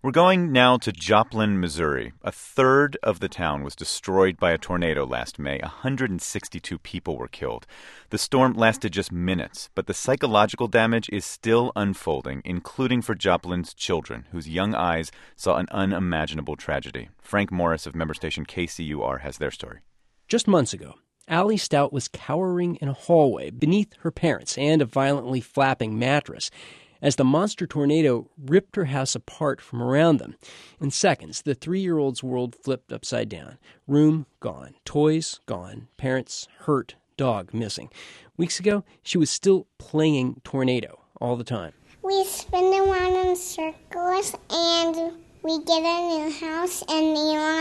We're going now to Joplin, Missouri. A third of the town was destroyed by a tornado last May. 162 people were killed. The storm lasted just minutes, but the psychological damage is still unfolding, including for Joplin's children, whose young eyes saw an unimaginable tragedy. Frank Morris of member station KCUR has their story. Just months ago, Allie Stout was cowering in a hallway beneath her parents and a violently flapping mattress as the monster tornado ripped her house apart from around them. In seconds, the 3-year-old's world flipped upside down. Room gone, toys gone, parents hurt, dog missing. Weeks ago, she was still playing tornado all the time. We spin around in circles and we get a new house and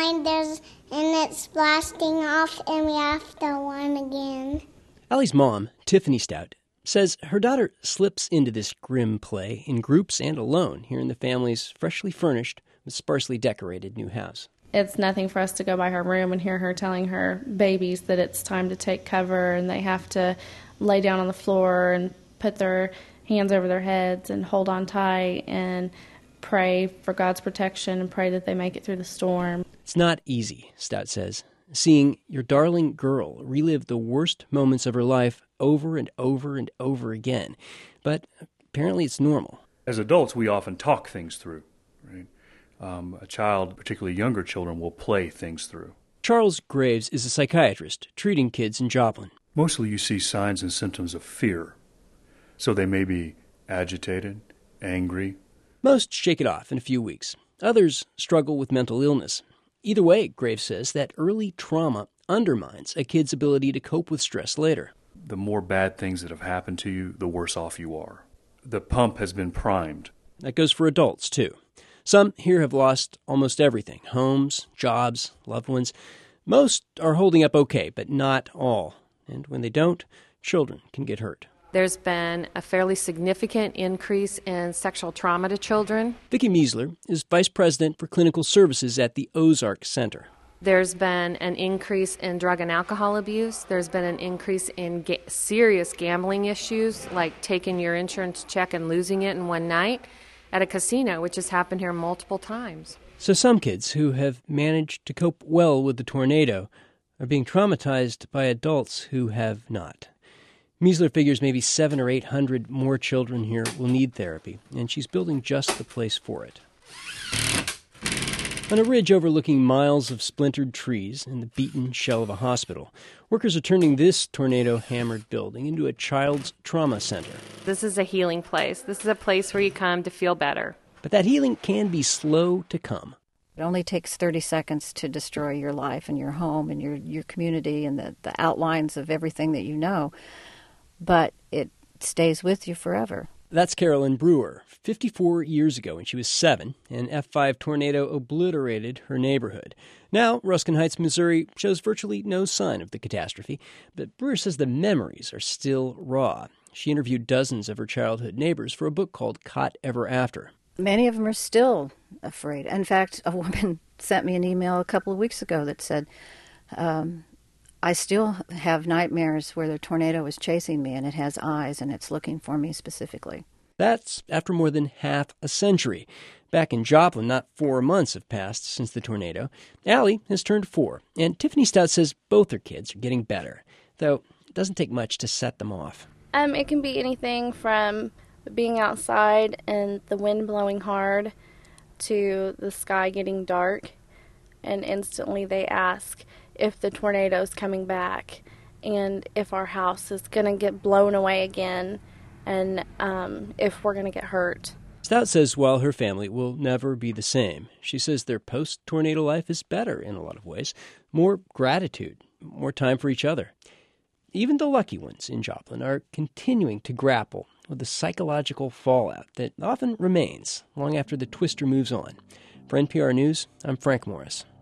it's blasting off and we have to run again. Allie's mom, Tiffany Stout, says her daughter slips into this grim play in groups and alone here in the family's freshly furnished but sparsely decorated new house. It's nothing for us to go by her room and hear her telling her babies that it's time to take cover and they have to lay down on the floor and put their hands over their heads and hold on tight and pray for God's protection and pray that they make it through the storm. It's not easy, Stout says, seeing your darling girl relive the worst moments of her life over and over and over again. But apparently it's normal. As adults, we often talk things through, right? A child, particularly younger children, will play things through. Charles Graves is a psychiatrist treating kids in Joplin. Mostly you see signs and symptoms of fear. So they may be agitated, angry. Most shake it off in a few weeks. Others struggle with mental illness. Either way, Graves says that early trauma undermines a kid's ability to cope with stress later. The more bad things that have happened to you, the worse off you are. The pump has been primed. That goes for adults, too. Some here have lost almost everything: homes, jobs, loved ones. Most are holding up okay, but not all. And when they don't, children can get hurt. There's been a fairly significant increase in sexual trauma to children. Vicki Meisler is vice president for clinical services at the Ozark Center. There's been an increase in drug and alcohol abuse. There's been an increase in serious gambling issues, like taking your insurance check and losing it in one night at a casino, which has happened here multiple times. So some kids who have managed to cope well with the tornado are being traumatized by adults who have not. Meisler figures maybe 700 or 800 more children here will need therapy, and she's building just the place for it. On a ridge overlooking miles of splintered trees and the beaten shell of a hospital, workers are turning this tornado-hammered building into a child's trauma center. This is a healing place. This is a place where you come to feel better. But that healing can be slow to come. It only takes 30 seconds to destroy your life and your home and your community and the outlines of everything that you know. But it stays with you forever. That's Carolyn Brewer. 54 years ago, when she was 7, an F5 tornado obliterated her neighborhood. Now, Ruskin Heights, Missouri, shows virtually no sign of the catastrophe, but Brewer says the memories are still raw. She interviewed dozens of her childhood neighbors for a book called Caught Ever After. Many of them are still afraid. In fact, a woman sent me an email a couple of weeks ago that said, I still have nightmares where the tornado is chasing me and it has eyes and it's looking for me specifically. That's after more than half a century. Back in Joplin, not 4 months have passed since the tornado. Allie has turned 4, and Tiffany Stout says both her kids are getting better, though it doesn't take much to set them off. It can be anything from being outside and the wind blowing hard to the sky getting dark, and instantly they ask if the tornado's coming back and if our house is going to get blown away again and if we're going to get hurt. Stout says while her family will never be the same, she says their post-tornado life is better in a lot of ways. More gratitude, more time for each other. Even the lucky ones in Joplin are continuing to grapple with the psychological fallout that often remains long after the twister moves on. For NPR News, I'm Frank Morris.